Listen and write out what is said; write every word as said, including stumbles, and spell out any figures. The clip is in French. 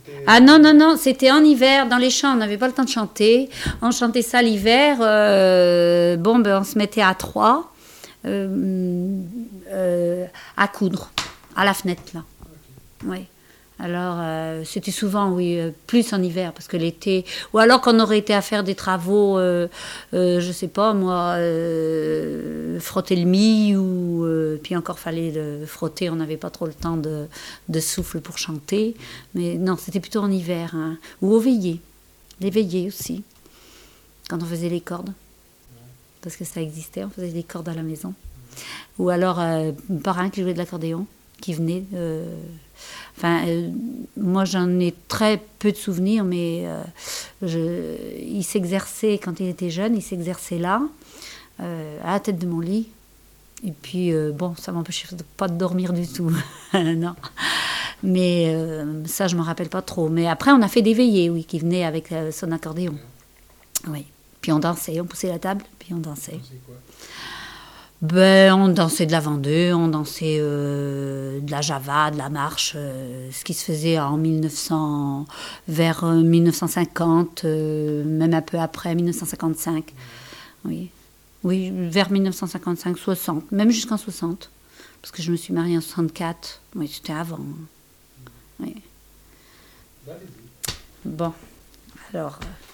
c'était... Ah non, non, non, c'était en hiver, dans les champs, on n'avait pas le temps de chanter. On chantait ça l'hiver. Euh, bon, ben, on se mettait à trois, euh, euh, à coudre, à la fenêtre, là. Oui. Alors, euh, c'était souvent, oui, euh, plus en hiver, parce que l'été... Ou alors qu'on aurait été à faire des travaux, euh, euh, je sais pas, moi, euh, frotter le mie, ou... Euh, puis encore, fallait le frotter, on n'avait pas trop le temps de, de souffle pour chanter. Mais non, c'était plutôt en hiver. Hein. Ou au veillées. Les veillées aussi, quand on faisait les cordes. Parce que ça existait, on faisait des cordes à la maison. Ou alors, euh, un parrain qui jouait de l'accordéon, qui venait... Euh, Enfin, euh, moi, j'en ai très peu de souvenirs, mais euh, je, il s'exerçait, quand il était jeune, il s'exerçait là, euh, à la tête de mon lit. Et puis, euh, bon, ça m'empêchait pas de dormir du tout. Non. Mais euh, ça, je ne me rappelle pas trop. Mais après, on a fait des veillées, oui, qui venaient avec euh, son accordéon. Oui. Puis on dansait, on poussait la table, puis on dansait. Ben, on dansait de la Vendée, on dansait euh, de la Java, de la marche, euh, ce qui se faisait en mille neuf cents, vers euh, mille neuf cent cinquante, euh, même un peu après, mille neuf cent cinquante-cinq. Oui, oui, vers mille neuf cent cinquante-cinq, soixante, même jusqu'en soixante, parce que je me suis mariée en soixante-quatre. Oui, c'était avant. Oui. Bon, alors...